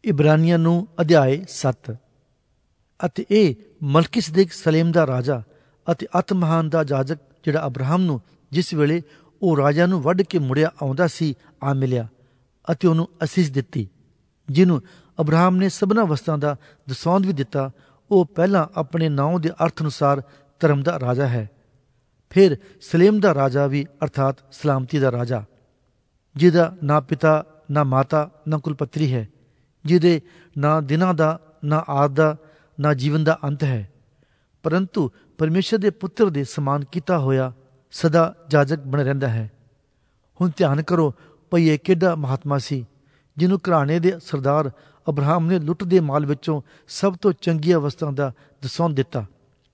ਇਬਰਾਨੀਆਂ ਨੂੰ ਅਧਿਆਇ 7। ਅਤੇ ਇਹ ਮਲਕੀਸਦੇਕ ਸਲੇਮ ਦਾ ਰਾਜਾ ਅਤੇ ਅਤ ਮਹਾਨ ਦਾ ਜਾਜਕ ਜਿਹੜਾ ਅਬਰਾਹਮ ਨੂੰ ਜਿਸ ਵੇਲੇ ਉਹ ਰਾਜਾ ਨੂੰ ਵੱਢ ਕੇ ਮੁੜਿਆ ਆਉਂਦਾ ਸੀ ਆ ਮਿਲਿਆ ਅਤੇ ਉਹਨੂੰ ਅਸੀਸ ਦਿੱਤੀ, ਜਿਹਨੂੰ ਅਬਰਾਹਮ ਨੇ ਸਭਨਾਂ ਵਸਤਾਂ ਦਾ ਦਸੌਂਦ ਵੀ ਦਿੱਤਾ। ਉਹ ਪਹਿਲਾਂ ਆਪਣੇ ਨਾਂ ਦੇ ਅਰਥ ਅਨੁਸਾਰ ਧਰਮ ਦਾ ਰਾਜਾ ਹੈ, ਫਿਰ ਸਲੇਮ ਦਾ ਰਾਜਾ ਵੀ ਅਰਥਾਤ ਸਲਾਮਤੀ ਦਾ ਰਾਜਾ, ਜਿਹਦਾ ਨਾ ਪਿਤਾ ਨਾ ਮਾਤਾ ਨਾ ਕੁਲਪੱਤਰੀ ਹੈ, ਜਿਹਦੇ ਨਾ ਦਿਨਾਂ ਦਾ ਨਾ ਆਦ ਦਾ ਨਾ ਜੀਵਨ ਦਾ ਅੰਤ ਹੈ, ਪਰੰਤੂ ਪਰਮੇਸ਼ਰ ਦੇ ਪੁੱਤਰ ਦੇ ਸਮਾਨ ਕੀਤਾ ਹੋਇਆ ਸਦਾ ਜਾਜਕ ਬਣ ਰਹਿੰਦਾ ਹੈ। ਹੁਣ ਧਿਆਨ ਕਰੋ ਭਈ ਇਹ ਕਿਹੜਾ ਮਹਾਤਮਾ ਸੀ, ਜਿਹਨੂੰ ਘਰਾਣੇ ਦੇ ਸਰਦਾਰ ਅਬਰਾਹਮ ਨੇ ਲੁੱਟ ਦੇ ਮਾਲ ਵਿੱਚੋਂ ਸਭ ਤੋਂ ਚੰਗੀਆਂ ਵਸਤਾਂ ਦਾ ਦਸੌਂਦ ਦਿੱਤਾ,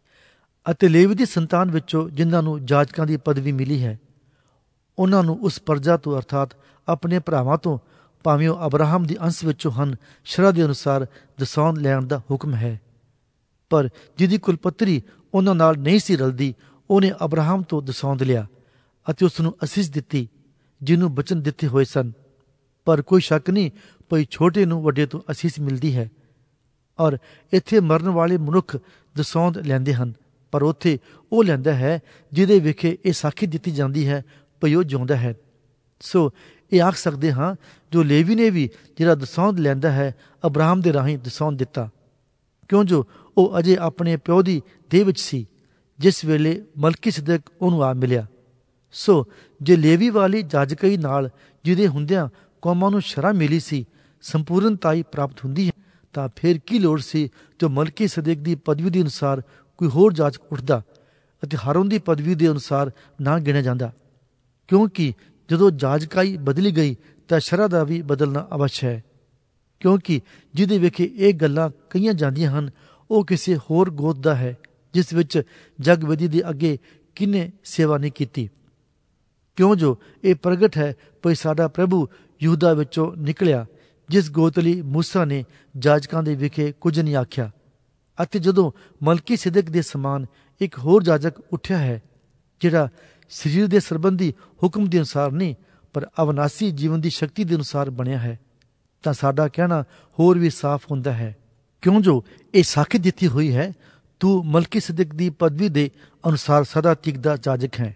ਅਤੇ ਲੇਵੀ ਦੀ ਸੰਤਾਨ ਵਿੱਚੋਂ ਜਿਨ੍ਹਾਂ ਨੂੰ ਜਾਜਕਾਂ ਦੀ ਪਦਵੀ ਮਿਲੀ ਹੈ, ਉਹਨਾਂ ਨੂੰ ਉਸ ਪਰਜਾ ਤੋਂ ਅਰਥਾਤ ਆਪਣੇ ਭਰਾਵਾਂ ਤੋਂ, ਭਾਵੇਂ ਉਹ ਅਬਰਾਹਮ ਦੀ ਅੰਸ਼ ਵਿੱਚੋਂ ਹਨ, ਸ਼ਰ੍ਹਾ ਦੇ ਅਨੁਸਾਰ ਦਸੌਂਦ ਲੈਣ ਦਾ ਹੁਕਮ ਹੈ। ਪਰ ਜਿਹਦੀ ਕੁਲਪੱਤਰੀ ਉਹਨਾਂ ਨਾਲ ਨਹੀਂ ਸੀ ਰਲਦੀ, ਉਹਨੇ ਅਬਰਾਹਮ ਤੋਂ ਦਸੌਂਦ ਲਿਆ ਅਤੇ ਉਸ ਨੂੰ ਅਸੀਸ ਦਿੱਤੀ, ਜਿਹਨੂੰ ਬਚਨ ਦਿੱਤੇ ਹੋਏ ਸਨ। ਪਰ ਕੋਈ ਸ਼ੱਕ ਨਹੀਂ ਭਈ ਛੋਟੇ ਨੂੰ ਵੱਡੇ ਤੋਂ ਅਸੀਸ ਮਿਲਦੀ ਹੈ। ਔਰ ਇੱਥੇ ਮਰਨ ਵਾਲੇ ਮਨੁੱਖ ਦਸੌਂਦ ਲੈਂਦੇ ਹਨ, ਪਰ ਉੱਥੇ ਉਹ ਲੈਂਦਾ ਹੈ ਜਿਹਦੇ ਵਿਖੇ ਇਹ ਸਾਖੀ ਦਿੱਤੀ ਜਾਂਦੀ ਹੈ ਭਈ ਉਹ ਜਿਉਂਦਾ ਹੈ। ਸੋ ਇਹ ਆਖ ਸਕਦੇ ਹਾਂ ਜੋ ਲੇਵੀ ਨੇ ਵੀ ਜਿਹੜਾ ਦਸੌਂਦ ਲੈਂਦਾ ਹੈ ਅਬਰਾਹਮ ਦੇ ਰਾਹੀਂ ਦਸੌਂਦ ਦਿੱਤਾ, ਕਿਉਂ ਜੋ ਉਹ ਅਜੇ ਆਪਣੇ ਪਿਓ ਦੀ ਦੇਹ ਵਿੱਚ ਸੀ ਜਿਸ ਵੇਲੇ ਮਲਕੀਸਦੇਕ ਉਹਨੂੰ ਆ ਮਿਲਿਆ। ਸੋ ਜੇ ਲੇਵੀ ਵਾਲੀ ਜਾਜਕਈ ਨਾਲ ਜਿਹਦੇ ਹੁੰਦਿਆਂ ਕੌਮਾਂ ਨੂੰ ਸ਼ਰ੍ਹਾ ਮਿਲੀ ਸੀ ਸੰਪੂਰਨਤਾਈ ਪ੍ਰਾਪਤ ਹੁੰਦੀ ਹੈ, ਤਾਂ ਫਿਰ ਕੀ ਲੋੜ ਸੀ ਜੋ ਮਲਕੀਸਦੇਕ ਦੀ ਪਦਵੀ ਦੇ ਅਨੁਸਾਰ ਕੋਈ ਹੋਰ ਜਾਜਕ ਉੱਠਦਾ ਅਤੇ ਹਾਰੂਨ ਦੀ ਪਦਵੀ ਦੇ ਅਨੁਸਾਰ ਨਾ ਗਿਣਿਆ ਜਾਂਦਾ, ਕਿਉਂਕਿ ਜਦੋਂ ਜਾਜਕਾਈ ਬਦਲੀ ਗਈ ਤਾਂ ਸ਼ਰ੍ਹਾ ਦਾ ਵੀ ਬਦਲਣਾ ਅਵੱਸ਼ ਹੈ। ਕਿਉਂਕਿ ਜਿਹਦੇ ਵਿਖੇ ਇਹ ਗੱਲਾਂ ਕਹੀਆਂ ਜਾਂਦੀਆਂ ਹਨ ਉਹ ਕਿਸੇ ਹੋਰ ਗੋਤ ਦਾ ਹੈ ਜਿਸ ਵਿੱਚ ਜਗਵੇਦੀ ਦੇ ਅੱਗੇ ਕਿਹਨੇ ਸੇਵਾ ਨਹੀਂ ਕੀਤੀ, ਕਿਉਂ ਜੋ ਇਹ ਪ੍ਰਗਟ ਹੈ ਭਈ ਸਾਡਾ ਪ੍ਰਭੂ ਯਹੂਦਾ ਵਿੱਚੋਂ ਨਿਕਲਿਆ, ਜਿਸ ਗੋਤ ਲਈ ਮੂਸਾ ਨੇ ਜਾਜਕਾਂ ਦੇ ਵਿਖੇ ਕੁਝ ਨਹੀਂ ਆਖਿਆ। ਅਤੇ ਜਦੋਂ ਮਲਕੀਸਦੇਕ ਦੇ ਸਮਾਨ ਇੱਕ ਹੋਰ ਜਾਜਕ ਉੱਠਿਆ ਹੈ, ਜਿਹੜਾ ਸਰੀਰ ਦੇ ਸੰਬੰਧੀ ਹੁਕਮ ਦੇ ਅਨੁਸਾਰ ਨਹੀਂ ਪਰ ਅਵਨਾਸੀ ਜੀਵਨ ਦੀ ਸ਼ਕਤੀ ਦੇ ਅਨੁਸਾਰ ਬਣਿਆ ਹੈ, ਤਾਂ ਸਾਡਾ ਕਹਿਣਾ ਹੋਰ ਵੀ ਸਾਫ਼ ਹੁੰਦਾ ਹੈ, ਕਿਉਂ ਜੋ ਇਹ ਸਾਖੀ ਦਿੱਤੀ ਹੋਈ ਹੈ, ਤੂੰ ਮਲਕੀਸਦੇਕ ਦੀ ਪਦਵੀ ਦੇ ਅਨੁਸਾਰ ਸਦਾ ਟਿਕਦਾ ਜਾਜਕ ਹੈ।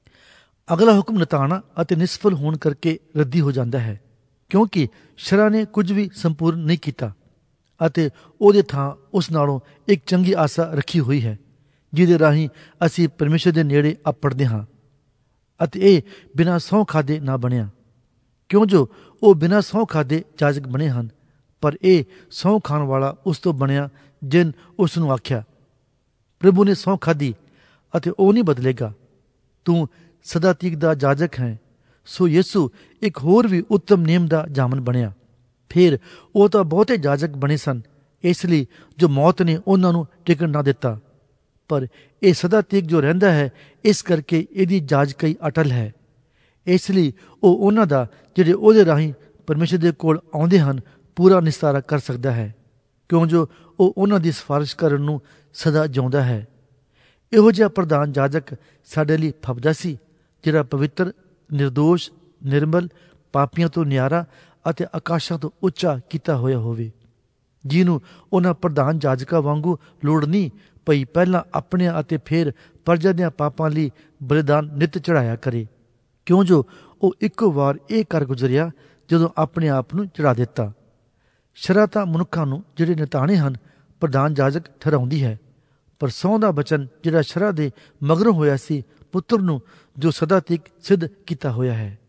ਅਗਲਾ ਹੁਕਮ ਨਿਤਾਣਾ ਅਤੇ ਨਿਸਫਲ ਹੋਣ ਕਰਕੇ ਰੱਦੀ ਹੋ ਜਾਂਦਾ ਹੈ, ਕਿਉਂਕਿ ਸ਼ਰ੍ਹਾ ਨੇ ਕੁਝ ਵੀ ਸੰਪੂਰਨ ਨਹੀਂ ਕੀਤਾ ਅਤੇ ਉਹਦੇ ਥਾਂ ਉਸ ਨਾਲੋਂ ਇੱਕ ਚੰਗੀ ਆਸਾ ਰੱਖੀ ਹੋਈ ਹੈ, ਜਿਹਦੇ ਰਾਹੀਂ ਅਸੀਂ ਪਰਮੇਸ਼ਰ ਦੇ ਨੇੜੇ ਆਪੜਦੇ ਹਾਂ। ਅਤੇ ਇਹ ਬਿਨਾਂ ਸਹੁੰ ਖਾਧੇ ਨਾ ਬਣਿਆ, ਕਿਉਂ ਜੋ ਉਹ ਬਿਨਾਂ ਸਹੁੰ ਖਾਧੇ ਜਾਜਕ ਬਣੇ ਹਨ, ਪਰ ਇਹ ਸਹੁੰ ਖਾਣ ਵਾਲਾ ਉਸ ਤੋਂ ਬਣਿਆ ਜਿਨ ਉਸ ਨੂੰ ਆਖਿਆ, ਪ੍ਰਭੂ ਨੇ ਸਹੁੰ ਖਾਧੀ ਅਤੇ ਉਹ ਨਹੀਂ ਬਦਲੇਗਾ, ਤੂੰ ਸਦਾ ਟਿਕਦਾ ਜਾਜਕ ਹੈ। ਸੋ ਯਿਸੂ ਇੱਕ ਹੋਰ ਵੀ ਉੱਤਮ ਨੇਮ ਦਾ ਜਾਮਨ ਬਣਿਆ। ਫਿਰ ਉਹ ਤਾਂ ਬਹੁਤੇ ਜਾਜਕ ਬਣੇ ਸਨ, ਇਸ ਲਈ ਜੋ ਮੌਤ ਨੇ ਉਹਨਾਂ ਨੂੰ ਟਿਕਣ ਨਾ ਦਿੱਤਾ, ਪਰ ਇਹ ਸਦਾ ਤੀਕ ਜੋ ਰਹਿੰਦਾ ਹੈ, ਇਸ ਕਰਕੇ ਇਹਦੀ ਜਾਜਕਈ ਅਟਲ ਹੈ। ਇਸ ਲਈ ਉਹ ਉਹਨਾਂ ਦਾ ਜਿਹੜੇ ਉਹਦੇ ਰਾਹੀਂ ਪਰਮੇਸ਼ਰ ਦੇ ਕੋਲ ਆਉਂਦੇ ਹਨ ਪੂਰਾ ਨਿਸਤਾਰਾ ਕਰ ਸਕਦਾ ਹੈ, ਕਿਉਂ ਜੋ ਉਹ ਉਹਨਾਂ ਦੀ ਸਿਫਾਰਿਸ਼ ਕਰਨ ਨੂੰ ਸਦਾ ਜਿਉਂਦਾ ਹੈ। ਇਹੋ ਜਿਹਾ ਪ੍ਰਧਾਨ ਜਾਜਕ ਸਾਡੇ ਲਈ ਫਬਦਾ ਸੀ, ਜਿਹੜਾ ਪਵਿੱਤਰ, ਨਿਰਦੋਸ਼, ਨਿਰਮਲ, ਪਾਪੀਆਂ ਤੋਂ ਨਿਆਰਾ ਅਤੇ ਆਕਾਸ਼ਾਂ ਤੋਂ ਉੱਚਾ ਕੀਤਾ ਹੋਇਆ ਹੋਵੇ, ਜਿਹਨੂੰ ਉਹਨਾਂ ਪ੍ਰਧਾਨ ਜਾਜਕਾਂ ਵਾਂਗੂ ਲੋੜ ਨਹੀਂ ਪਈ ਪਹਿਲਾਂ ਆਪਣਿਆਂ ਅਤੇ ਫਿਰ ਪਰਜਾ ਦਿਆਂ ਪਾਪਾਂ ਲਈ ਬਲਿਦਾਨ ਨਿੱਤ ਚੜਾਇਆ ਕਰੇ, ਕਿਉਂ ਜੋ ਉਹ ਇੱਕੋ ਵਾਰ ਇਹ ਕਰ ਗੁਜ਼ਰਿਆ ਜਦੋਂ ਆਪਣੇ ਆਪ ਨੂੰ ਚੜਾ ਦਿੱਤਾ। ਸ਼ਰ੍ਹਾ ਤਾਂ ਮਨੁੱਖਾਂ ਨੂੰ ਜਿਹੜੇ ਨਿਤਾਣੇ ਹਨ ਪ੍ਰਧਾਨ ਜਾਜਕ ਠਹਿਰਾਉਂਦੀ ਹੈ, ਪਰ ਸਹੁੰ ਦਾ ਬਚਨ ਜਿਹੜਾ ਸ਼ਰ੍ਹਾ ਦੇ ਮਗਰੋਂ ਹੋਇਆ ਸੀ ਪੁੱਤਰ ਨੂੰ ਜੋ ਸਦਾ ਤੀਕ ਸਿੱਧ ਕੀਤਾ ਹੋਇਆ ਹੈ।